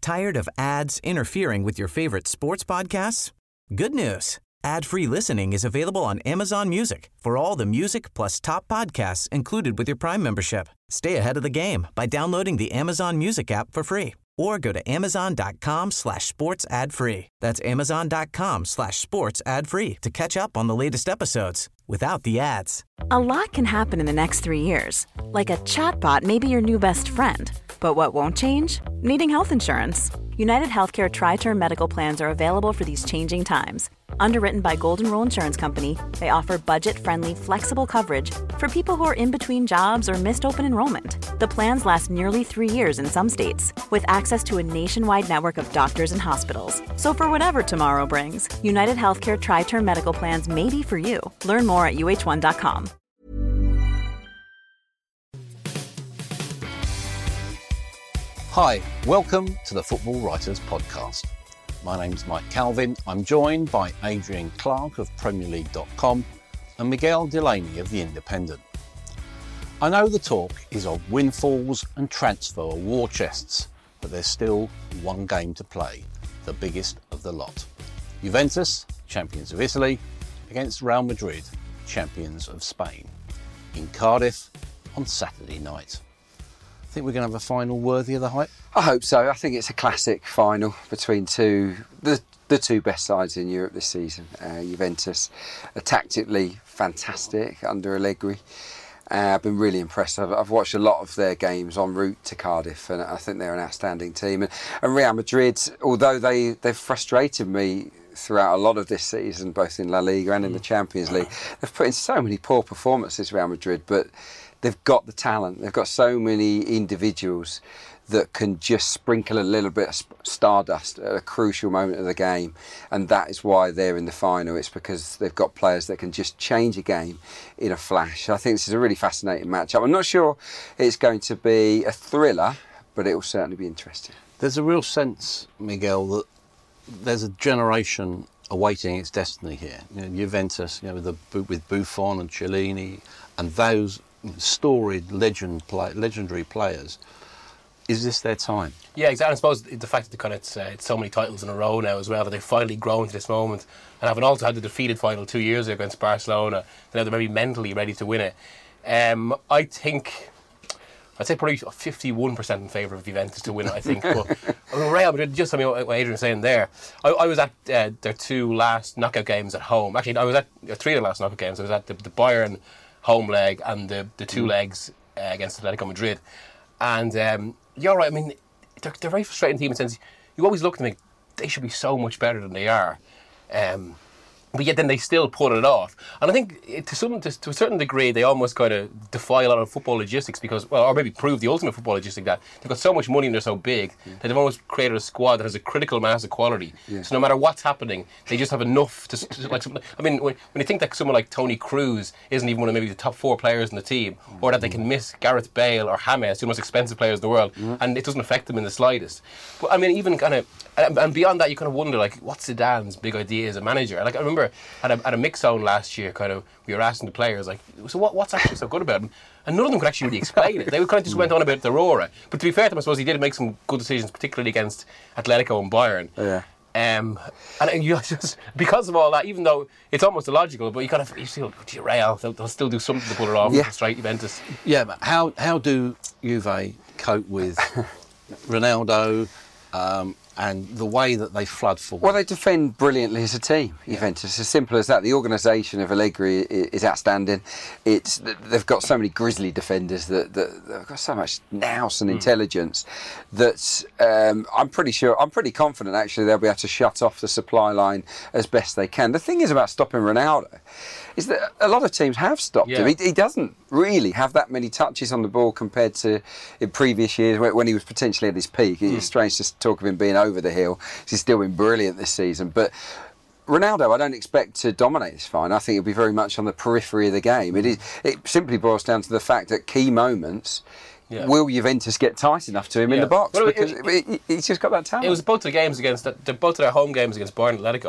Tired of ads interfering with your favorite sports podcasts? Good news. Ad-free listening is available on Amazon Music for all the music plus top podcasts included with your Prime membership. Stay ahead of the game by downloading the Amazon Music app for free or go to amazon.com/sports ad free. That's amazon.com/sports ad free to catch up on the latest episodes without the ads. A lot can happen in the next 3 years. Like a chatbot may be your new best friend. But what won't change? Needing health insurance. United Healthcare Tri-Term Medical Plans are available for these changing times. Underwritten by Golden Rule Insurance Company, they offer budget-friendly, flexible coverage for people who are in between jobs or missed open enrollment. The plans last nearly 3 years in some states, with access to a nationwide network of doctors and hospitals. So for whatever tomorrow brings, United Healthcare Tri-Term Medical Plans may be for you. Learn more at uh1.com. Hi, welcome to the Football Writers Podcast. My name's Mike Calvin. I'm joined by Adrian Clark of PremierLeague.com and Miguel Delaney of The Independent. I know the talk is of windfalls and transfer war chests, but there's still one game to play, the biggest of the lot. Juventus, champions of Italy, against Real Madrid, champions of Spain, in Cardiff on Saturday night. Think we're going to have a final worthy of the hype? I hope so. I think it's a classic final between the two best sides in Europe this season. Juventus are tactically fantastic under Allegri. I've been really impressed. I've watched a lot of their games en route to Cardiff, and I think they're an outstanding team. And Real Madrid, although they've frustrated me throughout a lot of this season, both in La Liga and in the Champions League, they've put in so many poor performances, Real Madrid, but they've got the talent. They've got so many individuals that can just sprinkle a little bit of stardust at a crucial moment of the game. And that is why they're in the final. It's because they've got players that can just change a game in a flash. I think this is a really fascinating matchup. I'm not sure it's going to be a thriller, but it will certainly be interesting. There's a real sense, Miguel, that there's a generation awaiting its destiny here. You know, Juventus, with Buffon and Chiellini and those storied legendary players. Is this their time? Yeah, exactly. I suppose the fact that it's so many titles in a row now as well, that they've finally grown to this moment, and having also had the defeated final 2 years ago against Barcelona, now they're maybe mentally ready to win it. I'd say probably 51% in favour of Juventus to win it, I think. But Real Madrid, just what Adrian was saying there, I was at their two last knockout games at home. Actually, I was at three of the last knockout games. I was at the Bayern home leg and the two legs against Atletico Madrid. And you're right, I mean, they're a very frustrating team in the sense you always look at them and think they should be so much better than they are. But yet then they still put it off. And I think to a certain degree they almost kind of defy a lot of football logistics because, or maybe prove the ultimate football logistic that they've got so much money and they're so big that they've almost created a squad that has a critical mass of quality. Yeah. So no matter what's happening, they just have enough to like. I mean, when you think that someone like Toni Kroos isn't even one of maybe the top four players in the team, or that they can miss Gareth Bale or James, the most expensive players in the world, and it doesn't affect them in the slightest. But I mean, even kind of, and beyond that, you kind of wonder like, what's Zidane's big idea as a manager? Like I remember at a mix zone last year, kind of we were asking the players like, so what's actually so good about him? And none of them could actually really explain it. They kind of just went on about their aura. But to be fair to him, I suppose he did make some good decisions, particularly against Atletico and Bayern. Yeah. And you just because of all that, even though it's almost illogical, but you still Real, they'll still do something to put it off with straight Juventus. Yeah, but how do Juve cope with Ronaldo? And the way that they flood forward. Well, they defend brilliantly as a team, Juventus. As simple as that. The organisation of Allegri is outstanding. They've got so many grisly defenders that they've got so much nous and intelligence that I'm pretty confident actually they'll be able to shut off the supply line as best they can. The thing is about stopping Ronaldo is that a lot of teams have stopped him. He doesn't really have that many touches on the ball compared to in previous years when he was potentially at his peak. It's strange to talk of him being over the hill. He's still been brilliant this season. But Ronaldo, I don't expect to dominate this final. I think it'll be very much on the periphery of the game. It simply boils down to the fact that key moments, will Juventus get tight enough to him in the box? Well, because he's just got that talent. It was both of their home games against Bayern and Atletico.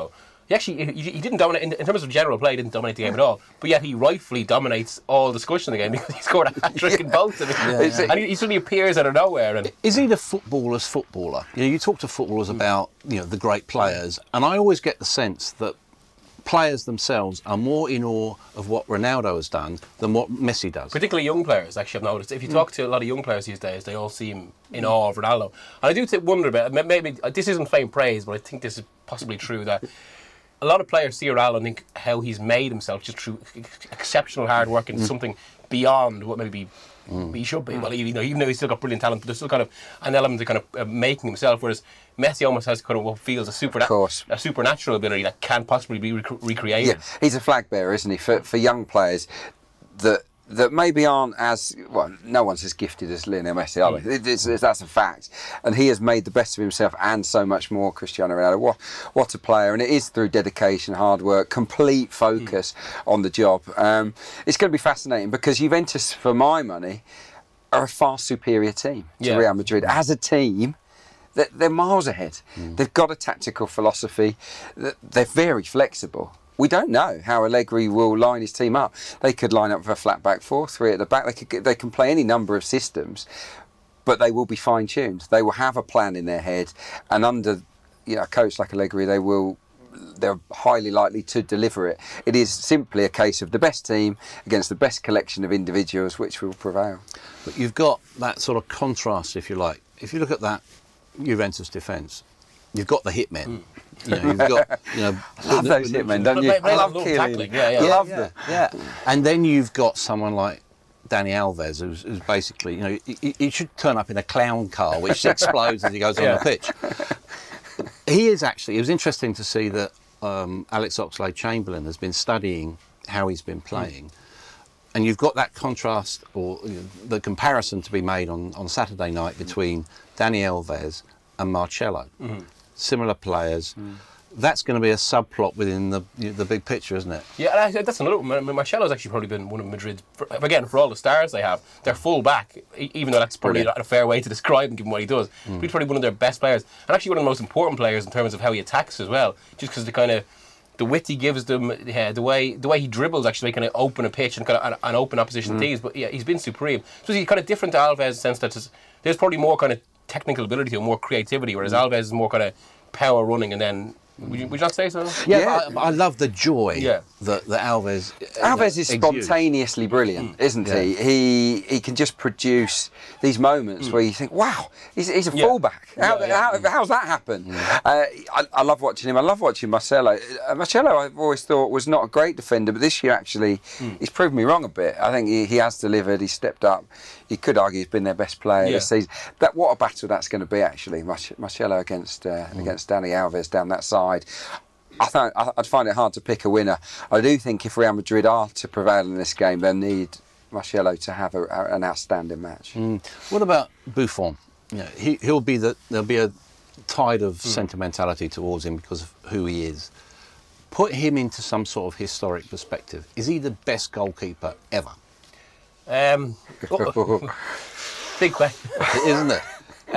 he didn't dominate in terms of general play. He didn't dominate the game at all. But yet he rightfully dominates all discussion in the game because he scored a hat trick in both. And he suddenly appears out of nowhere. And is he the footballer's footballer? You talk to footballers about the great players, and I always get the sense that players themselves are more in awe of what Ronaldo has done than what Messi does. Particularly young players, actually, I've noticed. If you talk to a lot of young players these days, they all seem in awe of Ronaldo. And I do wonder about, maybe this isn't faint praise, but I think this is possibly true, that a lot of players see Ronaldo and think how he's made himself just through exceptional hard work and something beyond what maybe he should be. Well, even though he's still got brilliant talent, but there's still kind of an element of kind of making himself, whereas Messi almost has kind of what feels a supernatural ability that can't possibly be recreated. Yeah, he's a flag bearer, isn't he, for young players that maybe aren't as well. No one's as gifted as Lionel Messi, are they? That's a fact, and he has made the best of himself and so much more. Cristiano Ronaldo, what a player! And it is through dedication, hard work, complete focus on the job. It's going to be fascinating because Juventus, for my money, are a far superior team to Real Madrid as a team. They're miles ahead. They've got a tactical philosophy. They're very flexible. We don't know how Allegri will line his team up. They could line up with a flat back four, three at the back. They can play any number of systems, but they will be fine-tuned. They will have a plan in their head, and under a coach like Allegri, they're highly likely to deliver it. It is simply a case of the best team against the best collection of individuals which will prevail. But you've got that sort of contrast, if you like. If you look at that Juventus defence, you've got the hitmen. You've got, I love those hitmen, don't you? I love tackling. I love them. Yeah. And then you've got someone like Dani Alves, who's basically, he should turn up in a clown car, which explodes as he goes on the pitch. It was interesting to see that Alex Oxlade-Chamberlain has been studying how he's been playing. And you've got that contrast, or the comparison to be made on Saturday night between Dani Alves and Marcelo. Similar players. That's going to be a subplot within the big picture, isn't it? Yeah, and that's another one. Marcelo's actually probably been one of Madrid's, for all the stars they have, their full back, even though that's probably not a fair way to describe him given what he does. He's probably one of their best players, and actually one of the most important players in terms of how he attacks as well, just because the width he gives them, the way he dribbles actually kind of open a pitch and kind of an open opposition teams. But yeah, he's been supreme. So he's kind of different to Alves in the sense that there's probably more kind of technical ability or more creativity, whereas Alves is more kind of power running and then. Would you not say so? Yeah. I love the joy that Alves. Alves is spontaneously brilliant, isn't he? He can just produce these moments where you think, wow, he's a fullback. How's that happen? I love watching him. I love watching Marcelo. Marcelo, I've always thought was not a great defender, but this year actually he's proved me wrong a bit. I think he has delivered. He's stepped up. You could argue he's been their best player this season. What a battle that's going to be, actually. Marcelo against Dani Alves down that side. I'd find it hard to pick a winner. I do think if Real Madrid are to prevail in this game, they'll need Marcelo to have an outstanding match. What about Buffon? There'll be a tide of sentimentality towards him because of who he is. Put him into some sort of historic perspective. Is he the best goalkeeper ever? Big question, isn't it?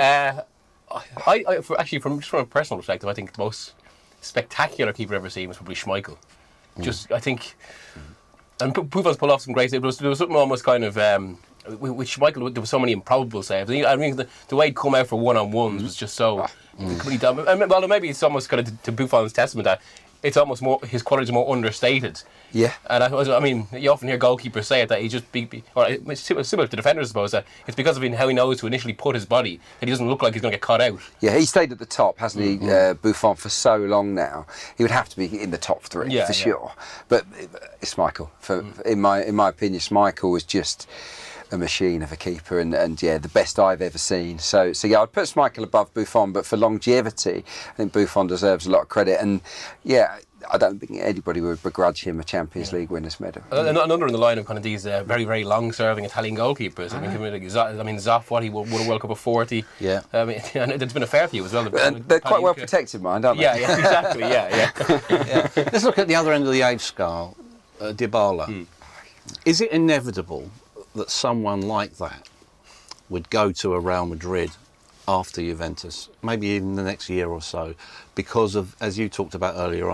From a personal perspective, I think the most spectacular keeper I've ever seen was probably Schmeichel. I think, and Buffon's pulled off some great saves. There was something almost kind of with Schmeichel. There were so many improbable saves. I mean, the way he'd come out for one-on-ones was just so completely dumb. Well, maybe it's almost kind of to Buffon's testament that it's almost more his qualities are more understated. Yeah. And I mean, you often hear goalkeepers say it that he just it's similar to defenders, I suppose, that it's because of how he knows to initially put his body that he doesn't look like he's going to get caught out. Yeah, he stayed at the top, hasn't he, Buffon, for so long now. He would have to be in the top three for sure. But it's Schmeichel. In my opinion, Schmeichel was just a machine of a keeper and the best I've ever seen. So I'd put Schmeichel above Buffon, but for longevity, I think Buffon deserves a lot of credit. And I don't think anybody would begrudge him a Champions League winner's medal. Another in the line of kind of these very, very long-serving Italian goalkeepers. I mean, Zoff, he won a World Cup of 40. Yeah. I mean, and there's been a fair few as well. They're quite well protected, mind, aren't they? Yeah, exactly. Yeah. Let's look at the other end of the age scale, Dybala. Is it inevitable that someone like that would go to a Real Madrid after Juventus, maybe even the next year or so, because of, as you talked about earlier on,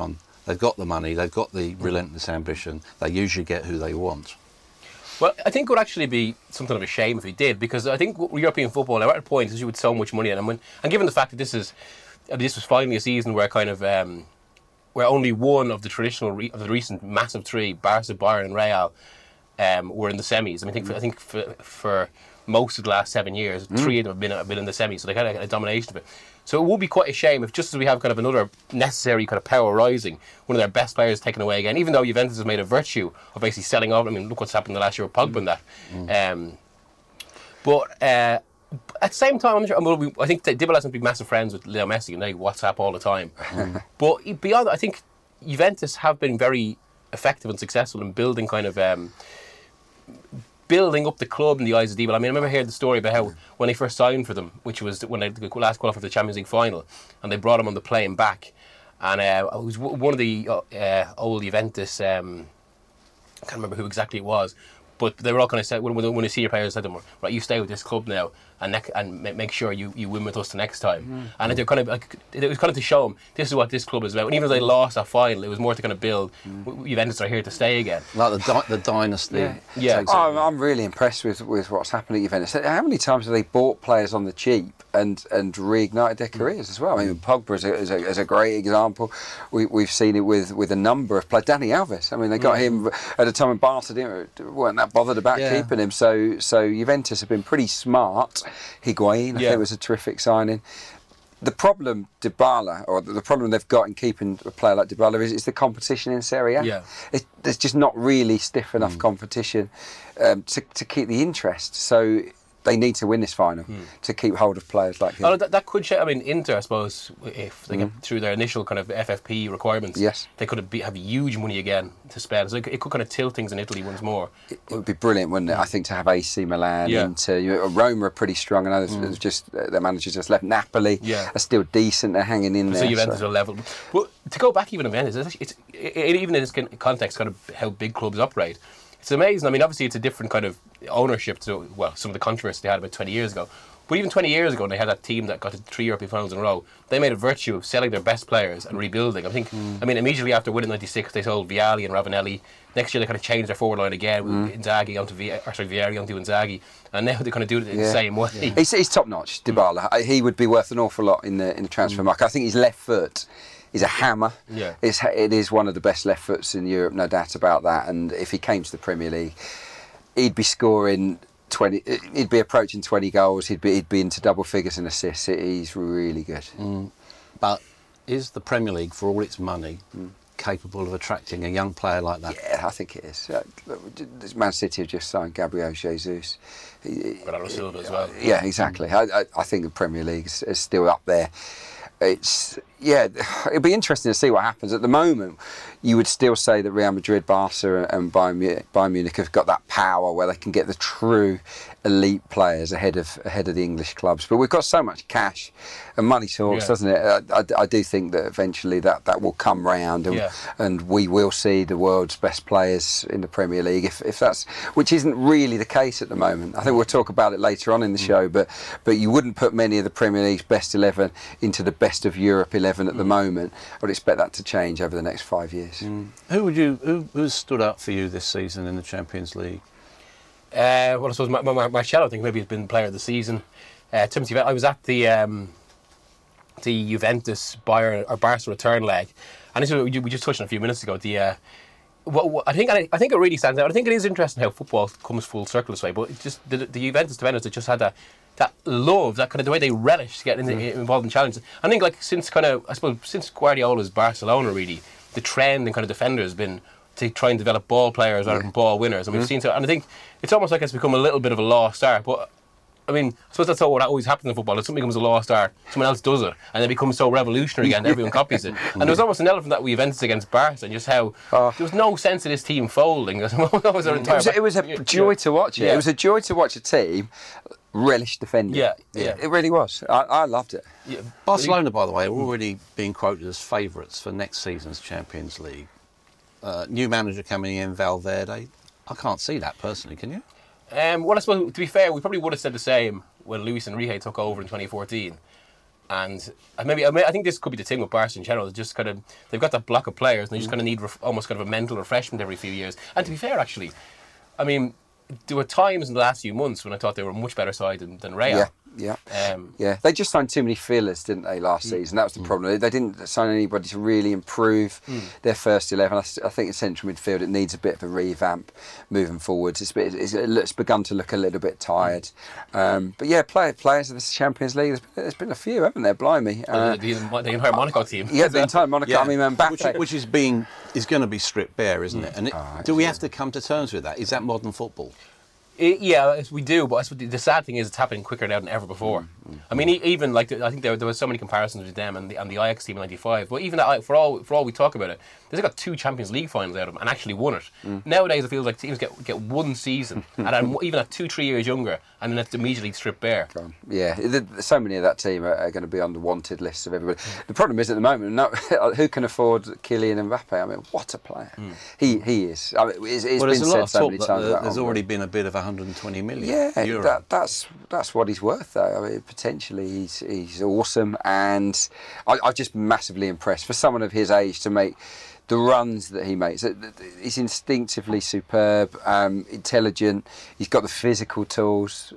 They've got the money, they've got the relentless ambition. They usually get who they want. Well, I think it would actually be something of a shame if we did, because I think European football, at a point, is with so much money, and given the fact that this was finally a season where kind of where only one of the traditional of the recent massive three, Barca, Bayern, and Real, were in the semis. I think for most of the last 7 years, three of them have been in the semis, so they kind of got a domination of it. So it would be quite a shame if, just as we have kind of another necessary kind of power rising, one of their best players taken away again, even though Juventus has made a virtue of basically selling off. I mean, look what's happened the last year with Pogba and that. But at the same time, I think Dybala's going to be massive friends with Leo Messi, and they WhatsApp all the time. But beyond that, I think Juventus have been very effective and successful in building kind of building up the club in the eyes of Dybala. I mean, I remember hearing the story about how when they first signed for them, which was when they last qualified for the Champions League final, and they brought him on the plane back, and it was one of the old Juventus, I can't remember who exactly it was, but they were all kind of said, when the senior players said to them, right, you stay with this club now and make sure you win with us the next time. And they're kind of like, it was kind of to show them this is what this club is about. And even though they lost that final, it was more to kind of build Juventus are here to stay again. Like the dynasty. Yeah. I'm really impressed with what's happened at Juventus. How many times have they bought players on the cheap and reignited their careers as well? I mean, Pogba is a great example. We've seen it with a number of players. Dani Alves. I mean, they got him at a time when Barca weren't that bothered about keeping him. So Juventus have been pretty smart. Higuain, I think, was a terrific signing. The problem Dybala, or the problem they've got in keeping a player like Dybala is the competition in Serie A. Yeah. There's just not really stiff enough competition to keep the interest. So they need to win this final to keep hold of players like him. Oh, that could change. I mean, Inter, I suppose, if they get through their initial kind of FFP requirements, they could have huge money again to spend. So it could kind of tilt things in Italy once more. It would be brilliant, wouldn't it? I think to have AC Milan, Inter, Roma are pretty strong. I know there's just their managers just left. Napoli are still decent. They're hanging in there. So Juventus are level. But to go back even to Juventus, even in this context, kind of how big clubs operate. It's amazing. I mean, obviously, it's a different kind of ownership to, well, some of the controversy they had about 20 years ago. But even 20 years ago, when they had that team that got to 3 European finals in a row, they made a virtue of selling their best players and rebuilding. I mean, immediately after winning '96, they sold Vialli and Ravanelli. Next year, they kind of changed their forward line again with Vieri onto Inzaghi. And now they kind of do it in the same way. Yeah. He's top notch, Dybala. He would be worth an awful lot in the transfer market. I think his left foot is a hammer. Yeah. It is one of the best left foots in Europe, no doubt about that. And if he came to the Premier League, he'd be scoring 20. He'd be approaching 20 goals. He'd be into double figures in assists. He's really good. But is the Premier League, for all its money, capable of attracting a young player like that? Yeah, I think it is. Man City have just signed Gabriel Jesus. Bernardo Silva as well. Yeah, exactly. I think the Premier League is still up there. It'd be interesting to see what happens. At the moment, you would still say that Real Madrid, Barca and Bayern Munich have got that power where they can get the true elite players ahead of the English clubs. But we've got so much cash and money talks, doesn't it? I do think that eventually that will come round and we will see the world's best players in the Premier League, if that's, which isn't really the case at the moment. I think we'll talk about it later on in the show, but you wouldn't put many of the Premier League's best 11 into the best of Europe 11 at the moment. I would expect that to change over the next 5 years. Who's stood up for you this season in the Champions League? Well, I suppose Marcelo, I think, maybe has been player of the season. Timothy, I was at the Juventus Barca return leg, and this is what we just touched on a few minutes ago. I think it really stands out. I think it is interesting how football comes full circle this way. But it's just the Juventus defenders that just had that love, that kind of the way they relish getting involved in challenges. I think since Guardiola's Barcelona, really, the trend in kind of defenders has been to try and develop ball players rather than ball winners, and we've seen so. And I think it's almost like it's become a little bit of a lost art. But I mean, I suppose that's what always happens in football. If something becomes a lost art, someone else does it, and it becomes so revolutionary again, everyone copies it. And there was almost an element that we Juventus against Barca, and just how there was no sense of this team folding. It was a joy to watch it. It was a joy to watch a team relish defending. Yeah. It really was. I loved it. Yeah. Barcelona, by the way, are already being quoted as favourites for next season's Champions League. New manager coming in, Valverde. I can't see that personally, can you? Well, I suppose, to be fair, we probably would have said the same when Luis Enrique took over in 2014. And I think this could be the thing with Barca in general. Just kind of they've got that block of players, and they just kind of need almost kind of a mental refreshment every few years. And to be fair, actually, I mean, there were times in the last few months when I thought they were a much better side than Real. Yeah. They just signed too many fillers, didn't they, last season? That was the problem. They didn't sign anybody to really improve their first 11. I think in central midfield it needs a bit of a revamp moving forwards. It's begun to look a little bit tired. But yeah, players of the Champions League, there's been a few, haven't there? Blimey. The entire Monaco team. Yeah, the entire Monaco. Yeah. I mean, Mbappe. Which is going to be stripped bare, isn't it? And do we have to come to terms with that? Is that modern football? Yeah, we do, but the sad thing is it's happening quicker now than ever before. I mean, even like I think there was so many comparisons with them and the Ajax team in '95. But even that, for all we talk about it, they've got 2 Champions League finals out of them and actually won it. Nowadays, it feels like teams get one season and even at 2-3 years younger, and then it's immediately stripped bare. Yeah, so many of that team are going to be on the wanted lists of everybody. The problem is at the moment, who can afford Kylian Mbappe? I mean, what a player he is. I mean, it's been said so many times. There's already been a bid of 120 million. Yeah, that's what he's worth, though. I mean, potentially he's awesome, and I'm just massively impressed for someone of his age to make the runs that he makes. He's instinctively superb, intelligent. He's got the physical tools.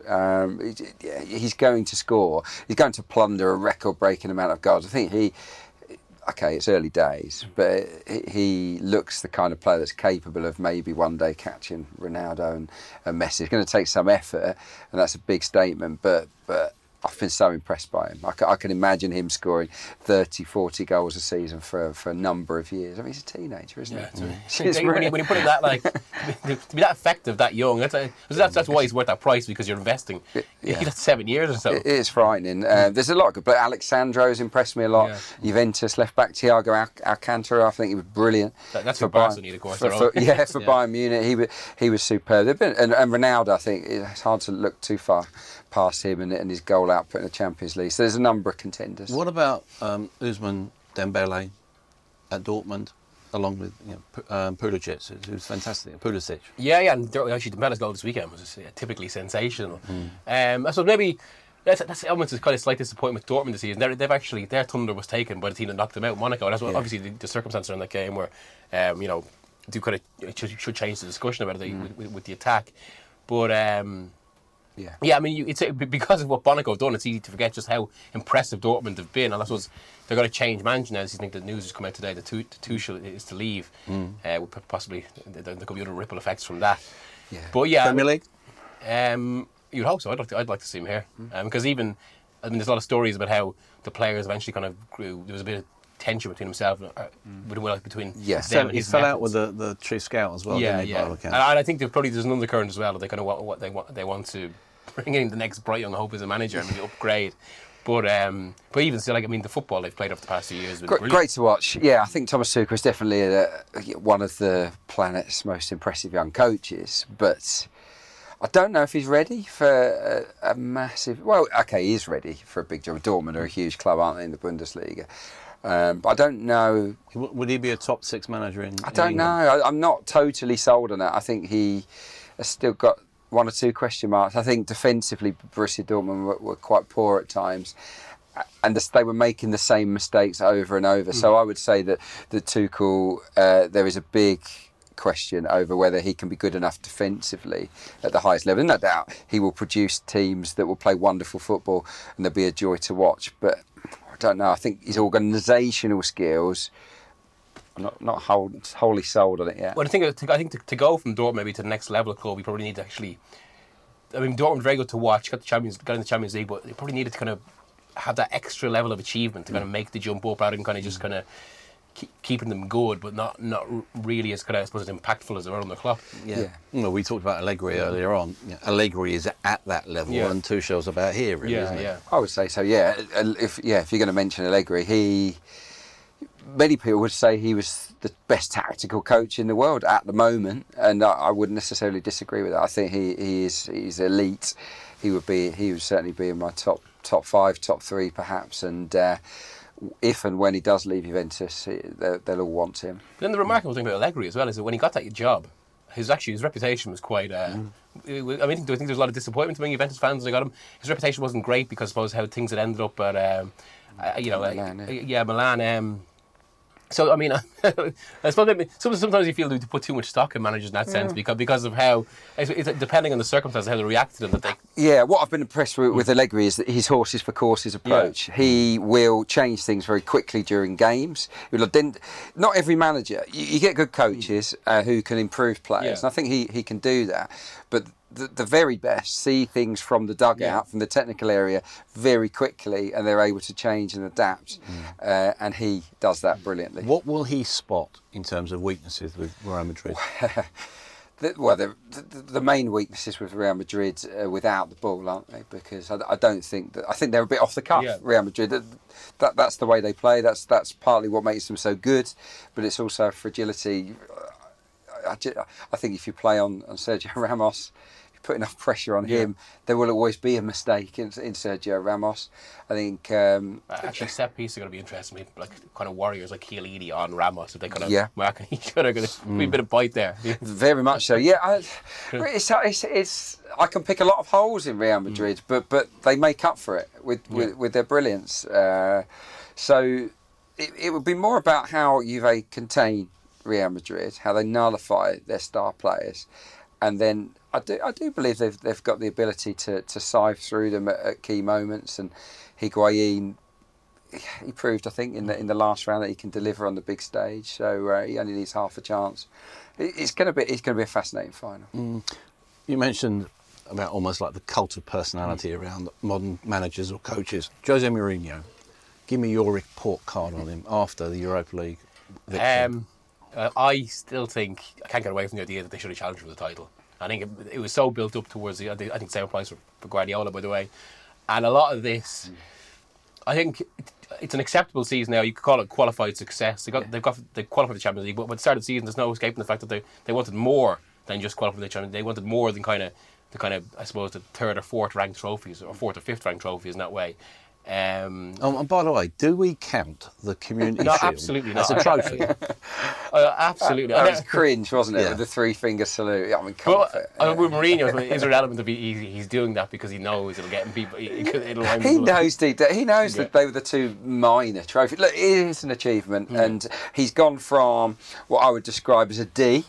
He's going to score. He's going to plunder a record-breaking amount of goals. I think it's early days, but he looks the kind of player that's capable of maybe one day catching Ronaldo and Messi. It's going to take some effort, and that's a big statement, but I've been so impressed by him. I can imagine him scoring 30, 40 goals a season for a number of years. I mean, he's a teenager, isn't he? When you put it that, like, to be that effective, that young, that's why he's worth that price, because you're investing. That's 7 years or so. It is frightening. There's a lot of good players. Alexandro's impressed me a lot. Juventus left back Thiago Alcantara, I think he was brilliant. That's for Barcelona, of course. For Bayern Munich, he was superb. And Ronaldo, I think it's hard to look too far past him and his goal output in the Champions League. So there's a number of contenders. What about Ousmane Dembele at Dortmund, along with Pulisic, who's fantastic. Pulisic. Yeah, and actually Dembele's goal this weekend was typically sensational. So maybe that's almost a kind of slight disappointment with Dortmund this season. They've actually, their thunder was taken by the team that knocked them out, Monaco. And that's what obviously the circumstances in that game where do kind of should change the discussion about it with the attack, but. I mean, it's because of what Monaco have done, it's easy to forget just how impressive Dortmund have been. And I suppose they're going to change manager now. I think the news has come out today that Tuchel is to leave. Possibly there could be other ripple effects from that. Yeah. But yeah, Premier League. You'd hope so. I'd like to see him here because there's a lot of stories about how the players eventually kind of grew. There was a bit of tension between himself between them and his fell out with the chief scout as well. And I think there's an undercurrent as well that they kind of they want to bring in the next Bright Young Hope as a manager and maybe upgrade. But even still, like, I mean, the football they've played over the past few years has been great to watch. Yeah, I think Thomas Tuchel is definitely one of the planet's most impressive young coaches, but I don't know if he's ready for a massive. Well, okay, he is ready for a big job. Dortmund are a huge club, aren't they, in the Bundesliga? But I don't know. Would he be a top 6 manager in? I don't know. I'm not totally sold on that. I think he has still got 1 or 2 question marks. I think defensively, Borussia Dortmund were quite poor at times, and they were making the same mistakes over and over. So I would say that Tuchel, there is a big question over whether he can be good enough defensively at the highest level. No doubt he will produce teams that will play wonderful football and they'll be a joy to watch, but I don't know. I think his organisational skills, I'm not wholly sold on it yet. Well, I think to go from Dortmund maybe to the next level of club, we probably need to actually. I mean, Dortmund very good to watch. Got in the Champions League, but they probably needed to kind of have that extra level of achievement to kind of make the jump up, rather than kind of just kind of keeping them good, but not really as kind of, I suppose, as impactful as they were on the club. Yeah. Well, we talked about Allegri earlier on. Allegri is at that level, and Tuchel's about here, really, isn't it? I would say so. Yeah. If you're going to mention Allegri, many people would say he was the best tactical coach in the world at the moment, and I wouldn't necessarily disagree with that. I think he's elite. He would certainly be in my top 5, top 3 perhaps, and if and when he does leave Juventus, they'll all want him. But then the remarkable thing about Allegri as well is that when he got that job, his reputation was quite. I mean, I think there's a lot of disappointment among Juventus fans when they got him. His reputation wasn't great because I suppose how things had ended up at, Milan. So I mean, I suppose sometimes you feel to put too much stock in managers in that sense because of how it's depending on the circumstances how they react to them. What I've been impressed with Allegri is that his horses for courses approach. Yeah. He will change things very quickly during games. Not every manager. You get good coaches who can improve players, and I think he can do that. But the very best see things from the dugout, from the technical area, very quickly, and they're able to change and adapt. And he does that brilliantly. What will he spot in terms of weaknesses with Real Madrid? The main weaknesses with Real Madrid are without the ball, aren't they? Because I don't think that. I think they're a bit off the cuff. Yeah. Real Madrid. That's the way they play. That's partly what makes them so good. But it's also fragility. I think if you play on Sergio Ramos, put enough pressure on him, there will always be a mistake in Sergio Ramos. I think actually set pieces are going to be interesting. Like kind of warriors like Chiellini on Ramos, if they kind of mark each other, going to be a bit of bite there. Very much so. Yeah, it's I can pick a lot of holes in Real Madrid, but they make up for it with their brilliance. So it would be more about how Juve contain Real Madrid, how they nullify their star players, and then I do believe they've got the ability to sieve through them at key moments. And Higuain, he proved, I think, in the last round that he can deliver on the big stage. So he only needs half a chance. It's going to be a fascinating final. You mentioned about almost like the cult of personality around modern managers or coaches. Jose Mourinho, give me your report card on him after the Europa League victory. I still think I can't get away from the idea that they should have challenged for the title. I think it was so built up towards I think 7 points for Guardiola, by the way, and a lot of this, I think it's an acceptable season now. You could call it qualified success. They qualified the Champions League, but at the start of the season, there's no escaping the fact that they wanted more than just qualify the Champions League. They wanted more than kind of I suppose the third or fourth ranked trophies or fourth or fifth ranked trophies in that way. And by the way, do we count the Community Shield absolutely not. as a trophy? Absolutely. That was cringe, wasn't it? With the 3-finger salute. I mean, with Mourinho, is there an element of he's doing that because he knows it'll get him people. He knows that they were the two minor trophies. Look, it is an achievement, and he's gone from what I would describe as a D.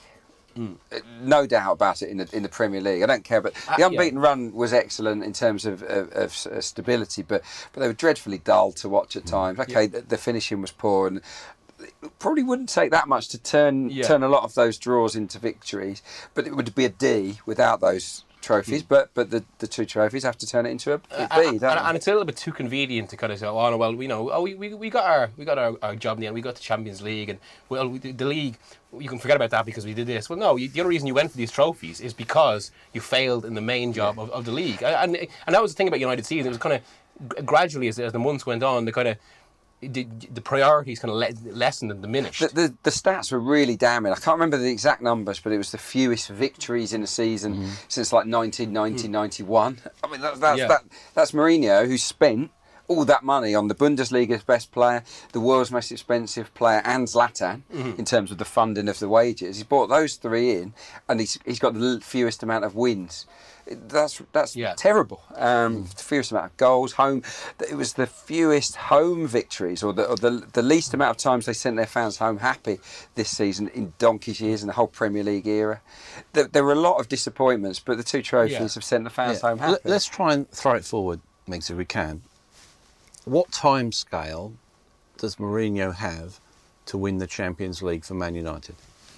No doubt about it in the Premier League. I don't care, but the unbeaten run was excellent in terms of stability, but they were dreadfully dull to watch at times. Okay, the finishing was poor, and it probably wouldn't take that much to turn a lot of those draws into victories, but it would be a D without those trophies, but the two trophies have to turn it into a B, and it's a little bit too convenient to kind of say, oh well, we got our job in the end, we got the Champions League, and the league, you can forget about that because we did this. Well, no, the other reason you went for these trophies is because you failed in the main job of the league, and that was the thing about United season. It was kind of gradually as the months went on, the priorities kind of lessened and diminished. The stats were really damning. I can't remember the exact numbers, but it was the fewest victories in a season since like 1990-91. I mean, that's Mourinho, who spent all that money on the Bundesliga's best player, the world's most expensive player, and Zlatan in terms of the funding of the wages. He brought those three in, and he's got the fewest amount of wins. That's terrible. The fewest amount of goals. Home. It was the fewest home victories, or the least amount of times they sent their fans home happy this season in donkey's years in the whole Premier League era. There were a lot of disappointments, but the two trophies have sent the fans home happy. Let's try and throw it forward, Migs, if we can. What time scale does Mourinho have to win the Champions League for Man United?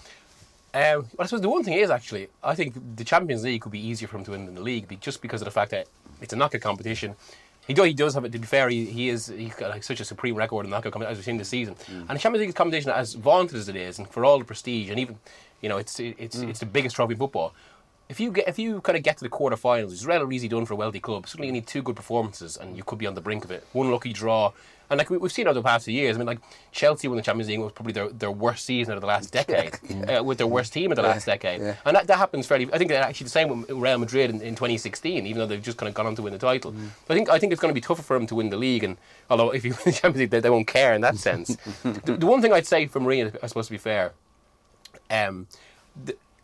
I suppose the one thing is, actually, I think the Champions League could be easier for him to win than the league, just because of the fact that it's a knockout competition. He does have it. To be fair, he's got such a supreme record in knockout competition as we've seen this season. And the Champions League competition, as vaunted as it is, and for all the prestige, and even it's the biggest trophy in football. If you kind of get to the quarterfinals, it's relatively easy done for a wealthy club. Suddenly you need two good performances, and you could be on the brink of it. One lucky draw. And like we've seen over the past few years, I mean, like Chelsea won the Champions League was probably their worst season of the last decade, with their worst team of the last decade. Yeah. And that happens fairly. I think they're actually the same with Real Madrid in 2016, even though they've just kind of gone on to win the title. I think it's going to be tougher for them to win the league, and although if you win the Champions League, they won't care in that sense. The one thing I'd say for Mourinho, I suppose, to be fair,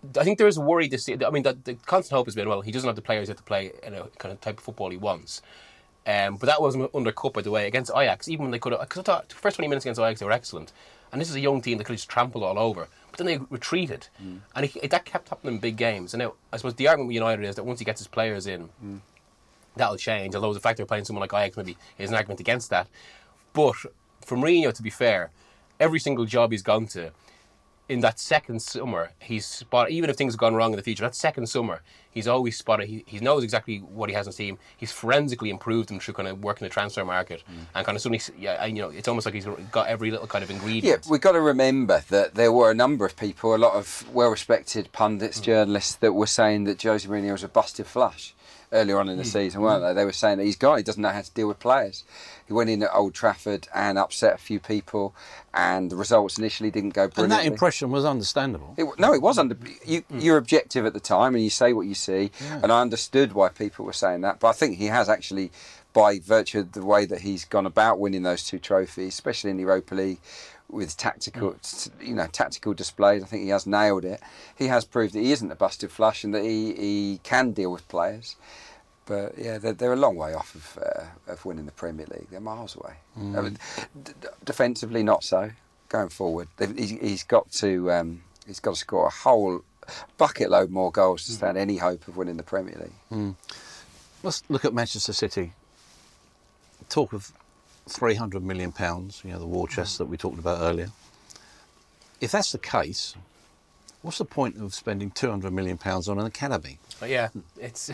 I think there is a worry this season. I mean, the constant hope has been, well, he doesn't have the players yet to play in a kind of type of football he wants. But that wasn't undercut, by the way, against Ajax. Even when they could have, because I thought the first 20 minutes against Ajax they were excellent, and this is a young team that could have just trampled all over. But then they retreated, and that kept happening in big games. And now, I suppose the argument with United is that once he gets his players in, that'll change. Although the fact they're playing someone like Ajax maybe is an argument against that. But for Mourinho, to be fair, every single job he's gone to, in that second summer, he's spotted, even if things have gone wrong in the future, that second summer, he's always spotted, he knows exactly what he has in his team. He's forensically improved them through kind of working the transfer market. And kind of suddenly, it's almost like he's got every little kind of ingredient. Yeah, we've got to remember that there were a number of people, a lot of well-respected pundits, journalists, that were saying that Jose Mourinho was a busted flush earlier on in the season, weren't they? They were saying that he's gone, he doesn't know how to deal with players. He went in at Old Trafford and upset a few people, and the results initially didn't go brilliantly. And that impression was understandable. It was you're objective at the time, and you say what you see, and I understood why people were saying that, but I think he has actually, by virtue of the way that he's gone about winning those 2 trophies, especially in the Europa League, with tactical displays, I think he has nailed it. He has proved that he isn't a busted flush and that he can deal with players. But yeah, they're a long way off of winning the Premier League. They're miles away. I mean, defensively, not so. Going forward, he's got to score a whole bucket load more goals to stand any hope of winning the Premier League. Let's look at Manchester City. Talk of £300 million, the war chest that we talked about earlier. If that's the case, what's the point of spending £200 million on an academy? Yeah, it's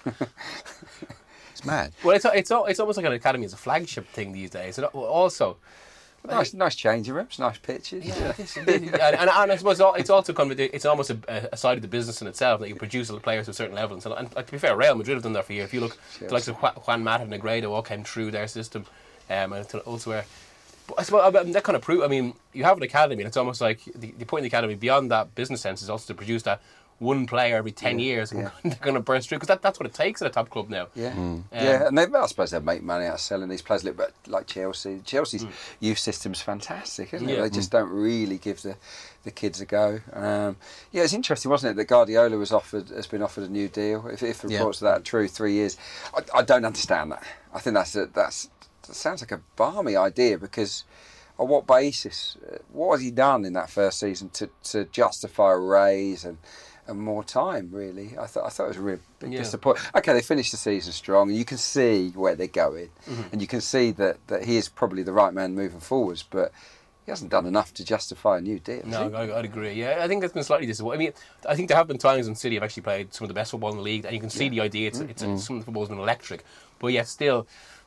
it's mad. Well, it's almost like an academy is a flagship thing these days. And also, nice changing rooms, nice pitches. Yeah, and I suppose it's also kind of it's almost a side of the business in itself that you produce players to a certain level. And to be fair, Real Madrid have done that for years. If you look, the likes of Juan Mata and Negredo all came through their system, and elsewhere. But I suppose that kind of prove. I mean, you have an academy, and it's almost like the point of the academy beyond that business sense is also to produce that one player every 10 years, and they're going to burst through, because that's what it takes at a top club now. And I suppose they make money out of selling these players, but like Chelsea. Chelsea's youth system's fantastic, isn't it? They just don't really give the kids a go. It's interesting, wasn't it, that Guardiola has been offered a new deal. If the reports of that are true, 3 years. I don't understand that. I think that sounds like a balmy idea, because on what basis? What has he done in that first season to justify a raise and more time, really? I thought it was a really big disappointment. Okay, they finished the season strong, and you can see where they're going, and you can see that he is probably the right man moving forwards, but he hasn't done enough to justify a new deal. No, I'd agree. Yeah, I think that's been slightly disappointing. I mean, I think there have been times when City have actually played some of the best football in the league, and you can see the idea. Some of the football's been electric, but yet still,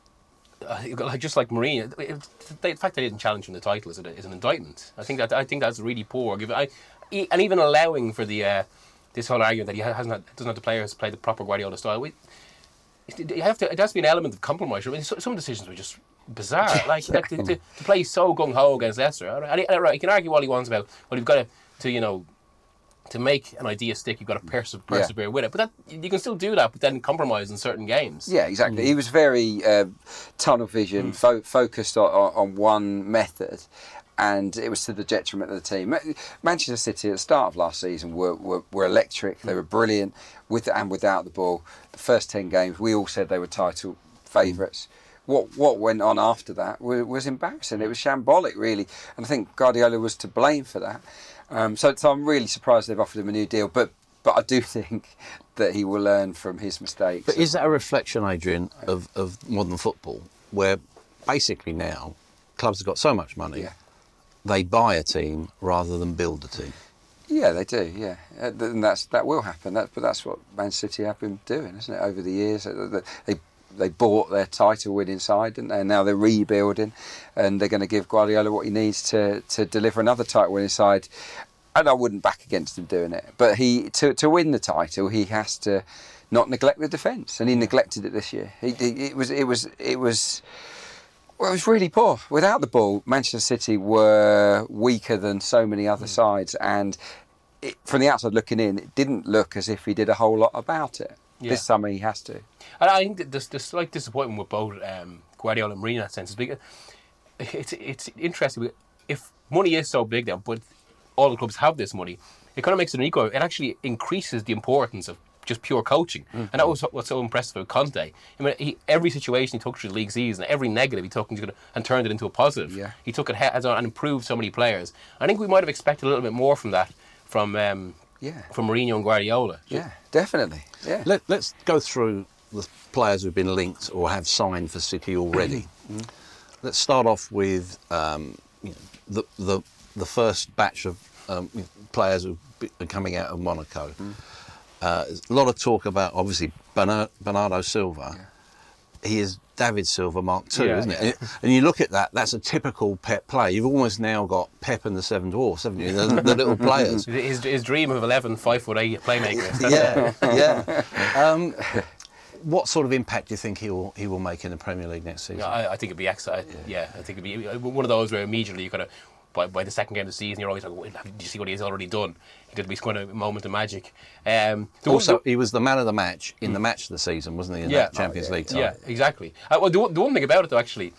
just like Mourinho, the fact that he didn't challenge him the title is an indictment. I think that's really poor. And even allowing for the this whole argument that he doesn't have the players play the proper Guardiola style. It has to be an element of compromise. I mean, some decisions were just bizarre. To play so gung ho against Leicester. Right, he can argue all he wants about, well, you've got to make an idea stick, you've got to persevere with it. But you can still do that, but then compromise in certain games. Yeah, exactly. He was very tunnel vision, focused on one method. And it was to the detriment of the team. Manchester City at the start of last season were electric. They were brilliant with and without the ball. The first 10 games, we all said they were title favourites. What went on after that was embarrassing. It was shambolic, really. And I think Guardiola was to blame for that. So I'm really surprised they've offered him a new deal. But I do think that he will learn from his mistakes. But is that a reflection, Adrian, of modern football, where basically now clubs have got so much money, they buy a team rather than build a team? Yeah, they do, yeah. And that will happen. But that's what Man City have been doing, isn't it, over the years? They bought their title-winning side, didn't they? And now they're rebuilding, and they're going to give Guardiola what he needs to deliver another title-winning side. And I wouldn't back against him doing it. But to win the title, he has to not neglect the defence, and he neglected it this year. It was really poor. Without the ball, Manchester City were weaker than so many other sides, and from the outside looking in, it didn't look as if he did a whole lot about it. Yeah. This summer he has to. And I think that the slight disappointment with both Guardiola and Mourinho in that sense is because it's interesting. If money is so big now, but all the clubs have this money, it kind of makes it an equal. It actually increases the importance of just pure coaching. And that was what's so impressive about Conte. I mean, every situation he took through the league season, every negative he took and turned it into a positive. Yeah. He took it heads on and improved so many players. I think we might have expected a little bit more from that from Mourinho and Guardiola. Yeah, definitely. Yeah. Let's go through the players who've been linked or have signed for City already. Let's start off with the first batch of players who are coming out of Monaco. There's a lot of talk about, obviously, Bernardo Silva. Yeah. He is David Silva Mark II, isn't it? And you look at that, that's a typical Pep play. You've almost now got Pep and the Seven Dwarfs, haven't you? The little players. His dream of 11 5'8" playmakers. What sort of impact do you think he will make in the Premier League next season? I think it'd be excellent. I think it'd be one of those where immediately you kind of, by the second game of the season, you're always like, well, do you see what he's already done? He did be kind of a moment of magic. He was the man of the match in the match of the season, wasn't he? In that Champions League time. Yeah, exactly. Well, the one thing about it, though, actually,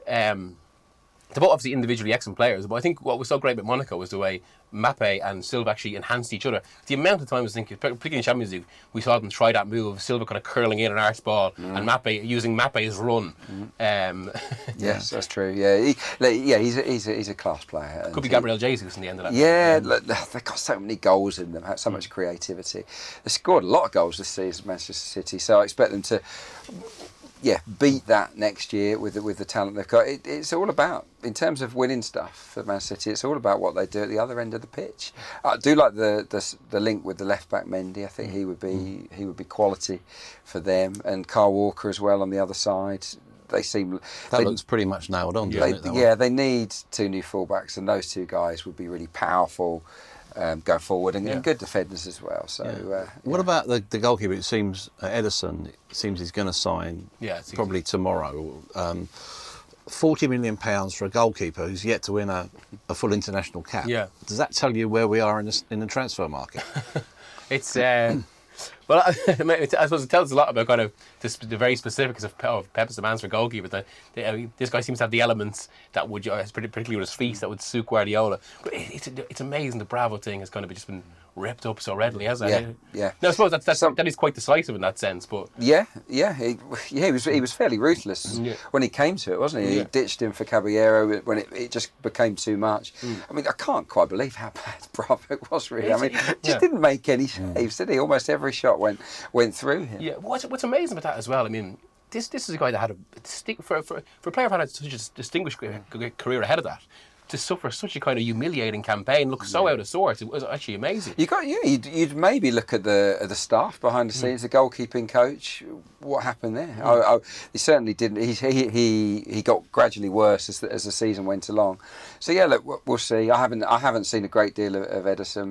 they're both obviously individually excellent players, but I think what was so great about Monaco was the way Mbappe and Silva actually enhanced each other. The amount of times, I think, particularly in Champions League, we saw them try that move, Silva kind of curling in an arse ball, and Mbappe using Mappe's run. Yes, that's true. Yeah, he's a class player. Could be Gabriel Jesus in the end of that. Yeah, they've got so many goals in them, so much creativity. They scored a lot of goals this season, Manchester City, so I expect them to beat that next year with the talent they've got. It's all about, in terms of winning stuff for Man City, it's all about what they do at the other end of the pitch. I do like the link with the left back Mendy. I think he would be quality for them, and Kyle Walker as well on the other side. That looks pretty much nailed on, doesn't it? They need two new fullbacks, and those two guys would be really powerful. Go forward and good defenders as well. So, what about the goalkeeper? It seems Ederson. It seems he's going to sign probably tomorrow. £40 million for a goalkeeper who's yet to win a full international cap. Yeah. Does that tell you where we are in the transfer market? It's well, I suppose it tells a lot about kind of the very specifics of Pep's demands for goalkeepers. That this guy seems to have the elements that would, particularly with his feet, that would suit Guardiola. But it's amazing the Bravo thing has kind of just been ripped up so readily, hasn't it? Yeah. No, I suppose that is quite decisive in that sense. But he was fairly ruthless when he came to it, wasn't he? He ditched him for Caballero when it just became too much. I mean, I can't quite believe how bad Bravo was, really. I mean, just didn't make any saves, did he? Almost every shot went through him. Yeah. What's amazing about that as well, I mean, this is a guy that had for a player who had such a distinguished career ahead of that, to suffer such a kind of humiliating campaign, look so out of sorts. It was actually amazing. You'd maybe look at the staff behind the scenes, the goalkeeping coach. What happened there? He certainly didn't. He got gradually worse as the season went along. So look, we'll see. I haven't seen a great deal of Ederson,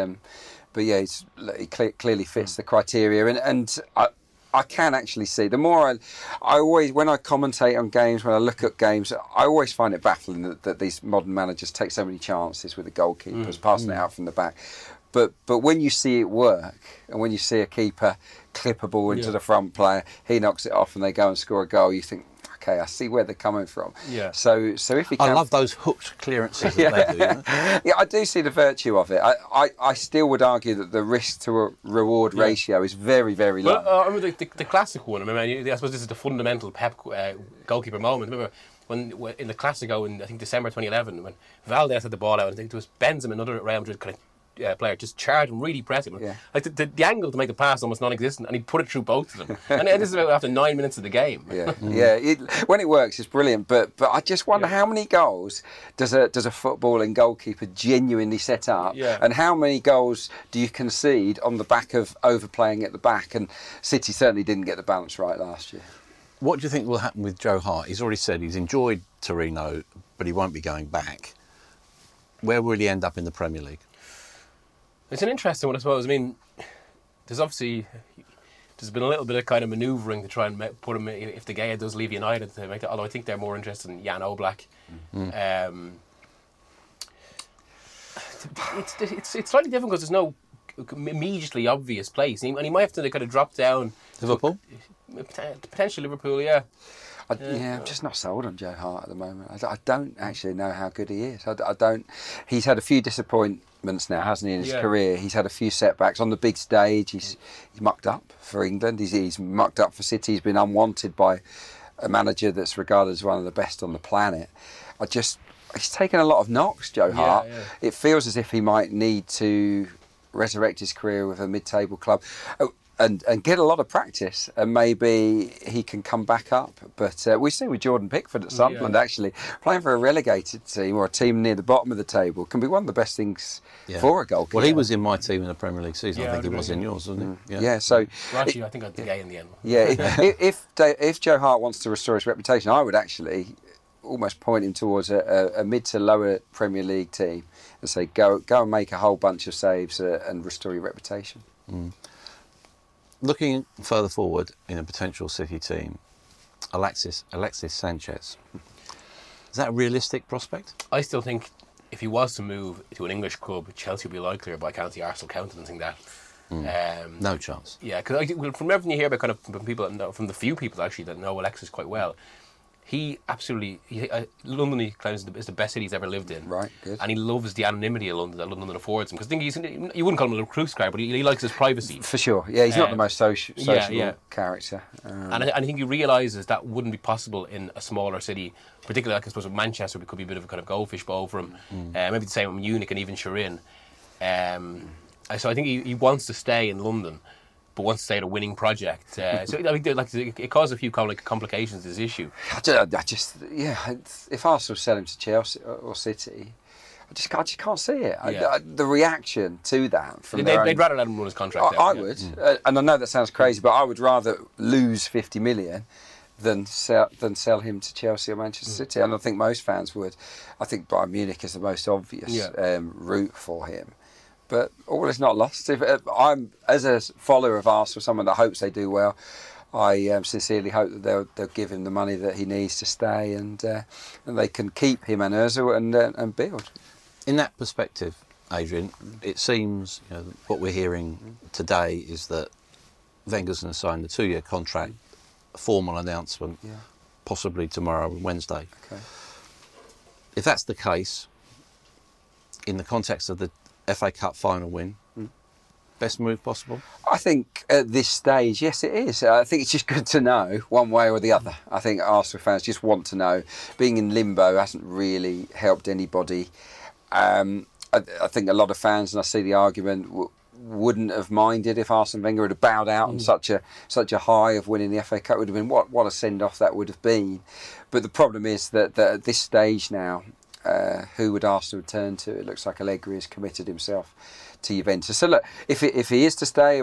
but he clearly fits the criteria, and I can actually see. The more I always, when I commentate on games, when I look at games, I always find it baffling that these modern managers take so many chances with the goalkeepers, passing it out from the back. But when you see it work, and when you see a keeper clip a ball into the front player, he knocks it off and they go and score a goal, you think, okay, I see where they're coming from. Yeah. So if he can, I love those hooked clearances that they do. Yeah, I do see the virtue of it. I still would argue that the risk to reward ratio is very, very low. Well, I remember the classic one. I suppose this is the fundamental Pep goalkeeper moment. Remember when in the Classico in I think December 2011 when Valdez had the ball out, and I think it was Benzema, another Real Madrid kind of player, just charged him, really pressing him. Like the angle to make the pass almost non-existent, and he put it through both of them. And this is about after 9 minutes of the game. When it works, it's brilliant. But I just wonder how many goals does a footballing goalkeeper genuinely set up, and how many goals do you concede on the back of overplaying at the back? And City certainly didn't get the balance right last year. What do you think will happen with Joe Hart? He's already said he's enjoyed Torino, but he won't be going back. Where will he end up in the Premier League? It's an interesting one, I suppose. I mean, there's been a little bit of kind of manoeuvring to try and put him, if De Gea does leave United, to make that. Although I think they're more interested in Jan Oblak. It's slightly different because there's no immediately obvious place, and he might have to kind of drop down. Liverpool? Potentially Liverpool, yeah. I'm just not sold on Joe Hart at the moment. I don't actually know how good he is. I don't. He's had a few disappointments now, hasn't he, in his career? He's had a few setbacks on the big stage. He's mucked up for England. He's mucked up for City. He's been unwanted by a manager that's regarded as one of the best on the planet. He's taken a lot of knocks, Joe Hart. Yeah. It feels as if he might need to resurrect his career with a mid-table club and get a lot of practice, and maybe he can come back up. But we've seen with Jordan Pickford at Sunderland, actually, playing for a relegated team or a team near the bottom of the table can be one of the best things for a goalkeeper. Well, he was in my team in the Premier League season. I think he was in yours, wasn't he? So... Well, actually, I think I did in the end. Yeah, if Joe Hart wants to restore his reputation, I would actually almost point him towards a mid to lower Premier League team and say go and make a whole bunch of saves and restore your reputation. Looking further forward in a potential City team, Alexis Sanchez, is that a realistic prospect? I still think if he was to move to an English club, Chelsea would be likelier, but I can't see Arsenal countenancing that. No chance. Yeah, because from everything you hear about kind of from people, from the few people actually that know Alexis quite well, he absolutely... London, he claims, is the best city he's ever lived in. Right, good. And he loves the anonymity of London that London affords him. Because I think you wouldn't call him a recluse guy, but he likes his privacy. For sure. Yeah, he's not the most sociable character. And I think he realises that wouldn't be possible in a smaller city, particularly, like, I suppose, with Manchester, it could be a bit of a kind of goldfish bowl for him. Maybe the same with Munich and even Turin. So I think he wants to stay in London, but wants to stay at a winning project. So I think it caused a few complications, this issue. If Arsenal sell him to Chelsea or City, I just can't see it. The reaction to that from they'd rather let him run his contract. I would, and I know that sounds crazy, but I would rather lose 50 million than sell him to Chelsea or Manchester City. And I think most fans would. I think Bayern Munich is the most obvious route for him. But all is not lost. If I'm, as a follower of Arsenal, someone that hopes they do well, I sincerely hope that they'll give him the money that he needs to stay, and they can keep him and Özil and build. In that perspective, Adrian, it seems what we're hearing today is that Wenger's going to sign the 2-year contract, a formal announcement, possibly tomorrow, Wednesday. Okay. If that's the case, in the context of the FA Cup final win, best move possible? I think at this stage, yes, it is. I think it's just good to know one way or the other. I think Arsenal fans just want to know. Being in limbo hasn't really helped anybody. I think a lot of fans, and I see the argument, wouldn't have minded if Arsene Wenger had bowed out on such a high of winning the FA Cup. It would have been what a send-off that would have been. But the problem is that at this stage now, who would Arsenal turn to? It looks like Allegri has committed himself to Juventus. So look, if he is to stay,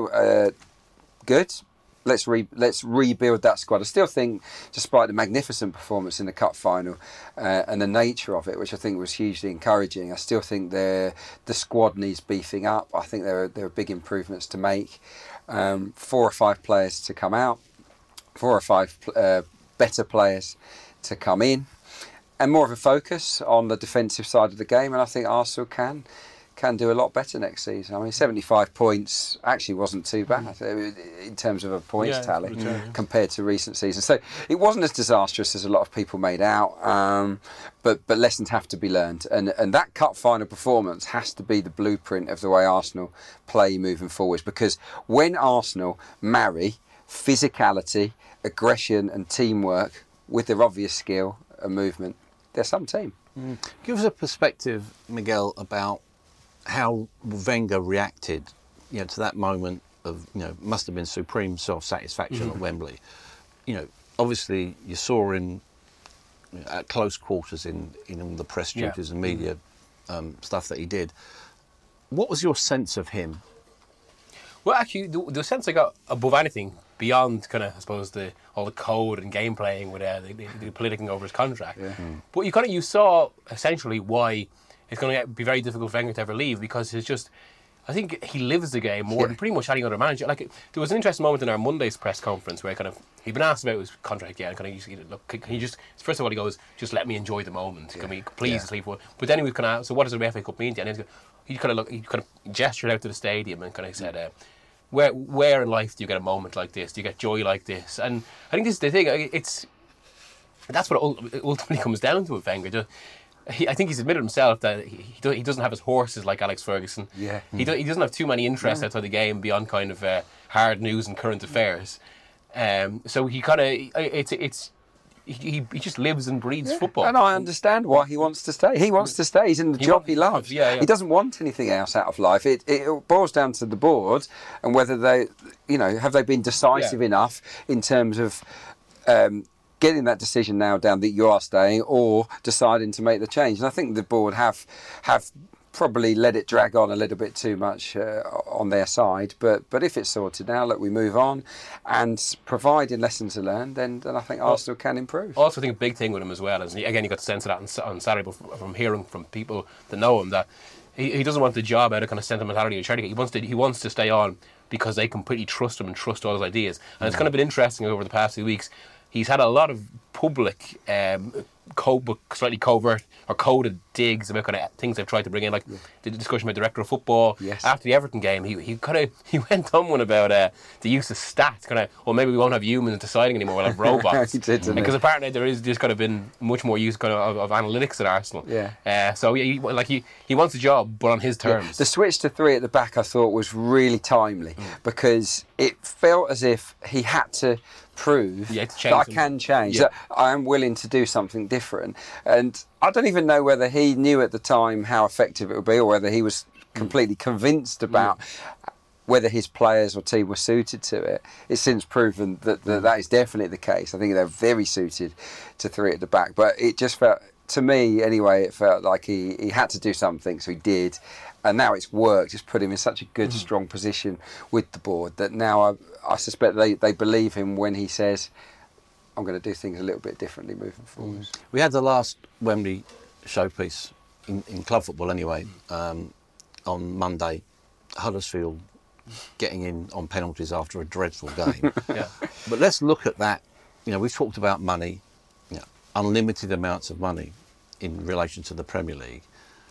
good. Let's rebuild that squad. I still think, despite the magnificent performance in the cup final and the nature of it, which I think was hugely encouraging, I still think the squad needs beefing up. I think there are big improvements to make. 4 or 5 players to come out, 4 or 5 better players to come in, and more of a focus on the defensive side of the game. And I think Arsenal can do a lot better next season. I mean, 75 points actually wasn't too bad in terms of a points tally compared to recent seasons. So it wasn't as disastrous as a lot of people made out, but lessons have to be learned. And that cup final performance has to be the blueprint of the way Arsenal play moving forwards. Because when Arsenal marry physicality, aggression and teamwork with their obvious skill and movement, they're some team. Give us a perspective, Miguel, about how Wenger reacted, to that moment of, must have been supreme self-satisfaction at Wembley. Obviously you saw him at close quarters in all the press duties and media stuff that he did. What was your sense of him? Well, actually, the sense I got above anything, beyond kind of, I suppose, all the code and game playing with the politicking over his contract. But you saw essentially why it's going to be very difficult for Wenger to ever leave, because it's just, I think he lives the game more than pretty much any other manager. Like, there was an interesting moment in our Monday's press conference where he'd been asked about his contract, and can you just, first of all he goes, just let me enjoy the moment. Can we please leave? But then he was so what does the FA Cup mean to you? And he kind of gestured out to the stadium and kind of said, where in life do you get a moment like this? Do you get joy like this? And I think this is the thing. that's what it ultimately comes down to with Wenger. I think he's admitted himself that he doesn't have his horses like Alex Ferguson. Yeah. He doesn't have too many interests outside the game beyond kind of hard news and current affairs. So he kind of he just lives and breathes football. And I understand why he wants to stay. He wants to stay. He's in the job he loves. Yeah. He doesn't want anything else out of life. It boils down to the board and whether they, have they been decisive enough in terms of getting that decision now down that you are staying or deciding to make the change. And I think the board have probably let it drag on a little bit too much on their side. But if it's sorted now, look, we move on. And providing lessons to learn, then I think Arsenal can improve. I also think a big thing with him as well is, again, you got the sense of that on Saturday, but from hearing from people that know him, that he doesn't want the job out of kind of sentimentality or charity. He wants to stay on because they completely trust him and trust all his ideas. And it's kind of been interesting over the past few weeks. He's had a lot of public, slightly covert or coded digs about kind of things they've tried to bring in, like the discussion about director of football. Yes. After the Everton game, he went on one about the use of stats. Kind of, well, maybe we won't have humans deciding anymore. We'll have robots. He did, didn't because he? apparently there is just kind of been much more use kind of analytics at Arsenal. Yeah. So he wants a job, but on his terms. Yeah. The switch to 3 at the back, I thought, was really timely because it felt as if he had to prove that I can change, that I am willing to do something different. And I don't even know whether he knew at the time how effective it would be or whether he was completely convinced about whether his players or team were suited to it. It's since proven that that is definitely the case. I think they're very suited to 3 at the back. But it just felt, to me anyway, it felt like he had to do something, so he did. And now it's worked. It's put him in such a good, strong position with the board that now I suspect they believe him when he says, I'm going to do things a little bit differently moving forward. We had the last Wembley showpiece in club football anyway on Monday. Huddersfield getting in on penalties after a dreadful game. But let's look at that. We've talked about money, unlimited amounts of money in relation to the Premier League.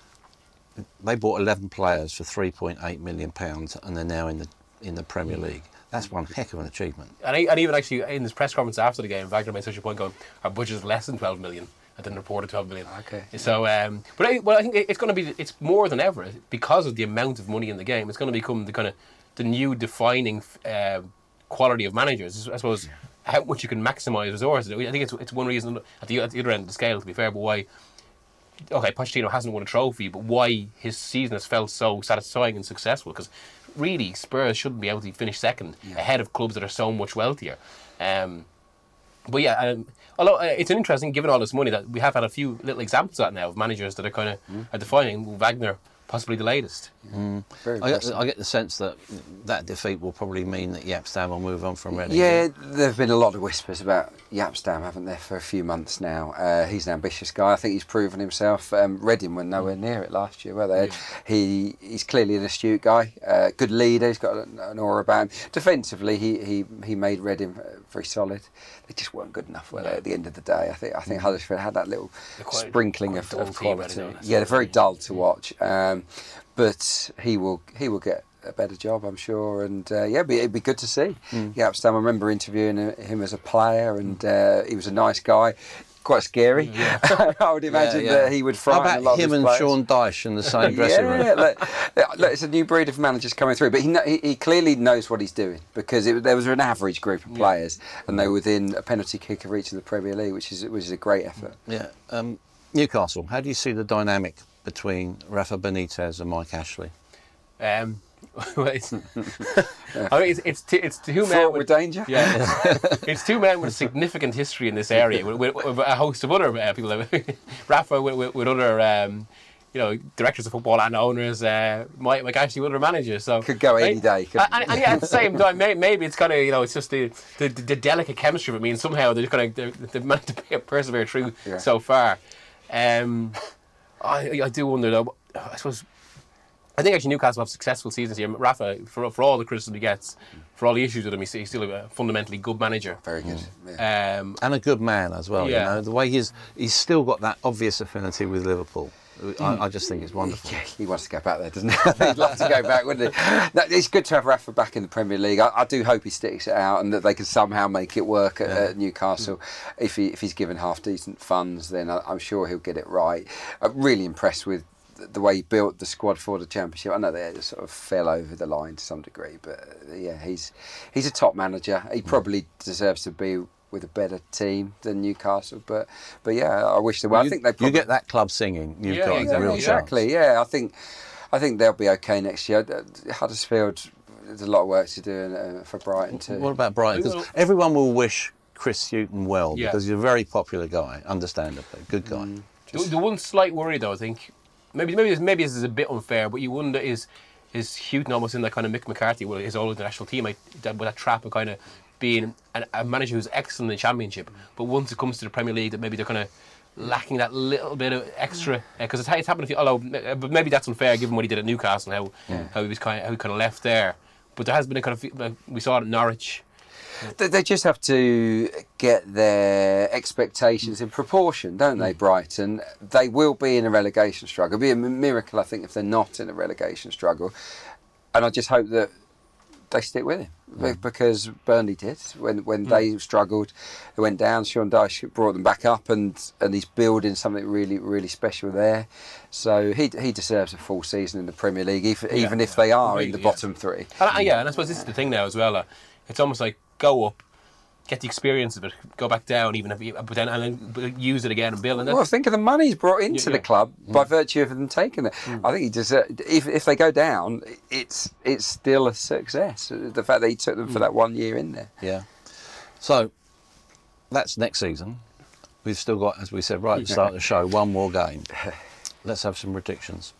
They bought 11 players for £3.8 million, and they're now in the Premier League. That's one heck of an achievement. And even actually in this press conference after the game, Wagner made such a point going, our budget is less than 12 million. I didn't report it 12 million. Okay. So, I think it's going to be, it's more than ever because of the amount of money in the game. It's going to become the new defining quality of managers. I suppose how much you can maximise resources. I think it's one reason at the other end of the scale, to be fair, but why. Okay, Pochettino hasn't won a trophy, but why his season has felt so satisfying and successful? Because really, Spurs shouldn't be able to finish second ahead of clubs that are so much wealthier. But yeah, although it's interesting, given all this money, that we have had a few little examples of that now of managers that are kind of are defining. Wagner, possibly the latest. I get the sense that defeat will probably mean that Jaap Stam will move on from Reading. Yeah, there have been a lot of whispers about Jaap Stam, haven't there, for a few months now. He's an ambitious guy. I think he's proven himself. Reading were nowhere near it last year, were they? Yeah. He's clearly an astute guy, good leader. He's got an aura about him. Defensively, he made Reading very solid. They just weren't good enough, were they? At the end of the day, I think Huddersfield had that little sprinkling of quality. They're very dull to watch. But he will get a better job, I'm sure, and it'd be good to see. Jaap Stam, I remember interviewing him as a player, and he was a nice guy, quite scary. I would imagine that he would frighten a lot of his players. How about him and Sean Dyche in the same dressing room? Look, it's a new breed of managers coming through, but he clearly knows what he's doing, because there was an average group of players, and they were within a penalty kick of reaching the Premier League, which is a great effort. Yeah. Newcastle, how do you see the dynamic between Rafa Benitez and Mike Ashley? It's two men with danger. Yeah, it's two men with a significant history in this area, with a host of other people. Rafa with other, directors of football and owners. Mike Ashley with other managers. So could go any day. And at the same time, maybe it's kind of it's just the delicate chemistry of it. I mean, somehow they've managed to persevere through so far. I do wonder though. I suppose I think actually Newcastle have successful seasons here. Rafa, for all the criticism he gets, for all the issues with him, he's still a fundamentally good manager. Very good. And a good man as well. Yeah. The way he's still got that obvious affinity with Liverpool. I just think it's wonderful. Yeah, he wants to go back there, doesn't he? He'd love to go back, wouldn't he? No, it's good to have Rafa back in the Premier League. I do hope he sticks it out and that they can somehow make it work at Newcastle. If he's given half decent funds, then I'm sure he'll get it right. I'm really impressed with the way he built the squad for the Championship. I know they just sort of fell over the line to some degree, but yeah, he's a top manager. He probably deserves to be with a better team than Newcastle, but yeah, I wish they were. I think they you get that club singing. You've got a real exactly. chance. Yeah, I think they'll be okay next year. Huddersfield, there's a lot of work to do for Brighton too. What about Brighton? Because everyone will wish Chris Hughton well because he's a very popular guy, understandably, good guy. The one slight worry though, I think, maybe this is a bit unfair, but you wonder is Hughton almost in that kind of Mick McCarthy, his old international team, with that trap of kind of being a manager who's excellent in the Championship, but once it comes to the Premier League, that maybe they're kind of lacking that little bit of extra, because it's happened. But maybe that's unfair given what he did at Newcastle and how he kind of left there. But there has been a kind of, we saw it at Norwich. They just have to get their expectations in proportion, don't they, Brighton? They will be in a relegation struggle. It'll be a miracle, I think, if they're not in a relegation struggle. And I just hope that they stick with him, because Burnley did. When they struggled, they went down. Sean Dyche brought them back up, and he's building something really, really special there. So he deserves a full season in the Premier League, even if they are in the bottom three. And I suppose this is the thing now as well. It's almost like go up, get the experience of it, go back down, even if but then use it again and build. And well, think of the money he's brought into the club by virtue of them taking it. I think he deserves. If they go down, it's still a success. The fact that he took them for that 1 year in there. Yeah. So that's next season. We've still got, as we said right at the start of the show, one more game. Let's have some predictions.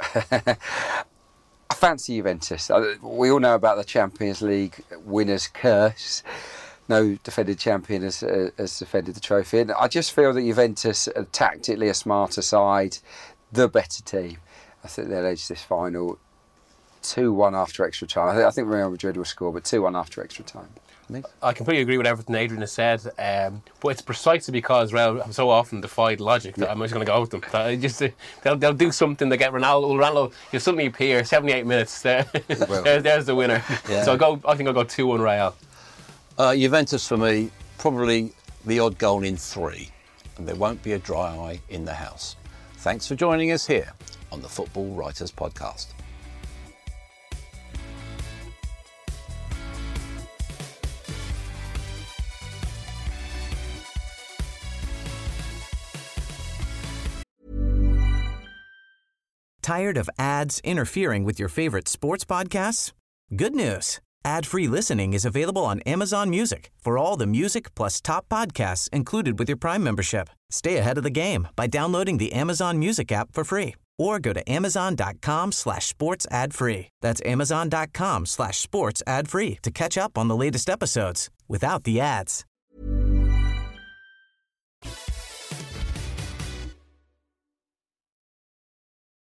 I fancy Juventus. We all know about the Champions League winner's curse. No defended champion has defended the trophy. And I just feel that Juventus are tactically a smarter side, the better team. I think they'll edge this final 2-1 after extra time. I think Real Madrid will score, but 2-1 after extra time. I completely agree with everything Adrian has said, but it's precisely because Real have so often defied logic that I'm just going to go with them. They'll do something. They get Ronaldo. He'll suddenly appear. 78 minutes. There's the winner. Yeah. So I think I'll go 2-1 Real. Juventus for me, probably the odd goal in 3, and there won't be a dry eye in the house. Thanks for joining us here on the Football Writers Podcast. Tired of ads interfering with your favorite sports podcasts? Good news. Ad-free listening is available on Amazon Music for all the music plus top podcasts included with your Prime membership. Stay ahead of the game by downloading the Amazon Music app for free or go to amazon.com/sports ad free. That's amazon.com/sports ad free to catch up on the latest episodes without the ads.